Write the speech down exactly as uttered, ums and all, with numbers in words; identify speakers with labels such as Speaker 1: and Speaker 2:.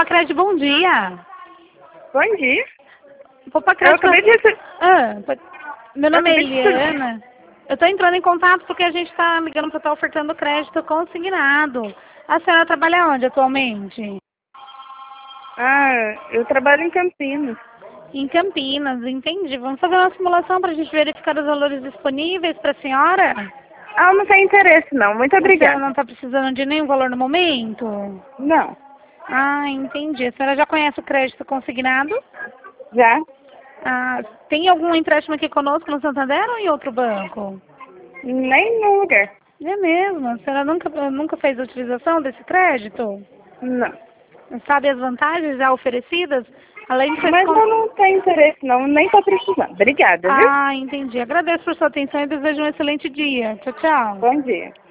Speaker 1: Pacred, bom dia.
Speaker 2: Bom dia.
Speaker 1: Vou Pacred,
Speaker 2: Eu acabei de receber...
Speaker 1: ah, meu nome é
Speaker 2: acabei de receber-
Speaker 1: Eliana. Eu estou entrando em contato porque a gente está ligando para estar ofertando crédito consignado. A senhora trabalha onde atualmente?
Speaker 2: Ah, eu trabalho em Campinas.
Speaker 1: Em Campinas, entendi. Vamos fazer uma simulação para a gente verificar os valores disponíveis para a senhora?
Speaker 2: Ah, não tem interesse não. Muito
Speaker 1: A senhora
Speaker 2: obrigada.
Speaker 1: não está precisando de nenhum valor no momento?
Speaker 2: Não.
Speaker 1: Ah, entendi. A senhora já conhece o crédito consignado?
Speaker 2: Já?
Speaker 1: Ah, tem algum empréstimo aqui conosco no Santander ou em outro banco?
Speaker 2: Nem no lugar.
Speaker 1: É mesmo? A senhora nunca, nunca fez a utilização desse crédito?
Speaker 2: Não.
Speaker 1: Sabe as vantagens já oferecidas? Além de ser
Speaker 2: Mas
Speaker 1: descont-
Speaker 2: eu não tenho interesse não. Nem tô precisando. Obrigada, viu?
Speaker 1: Ah, entendi. Agradeço por sua atenção e desejo um excelente dia. Tchau, tchau.
Speaker 2: Bom dia.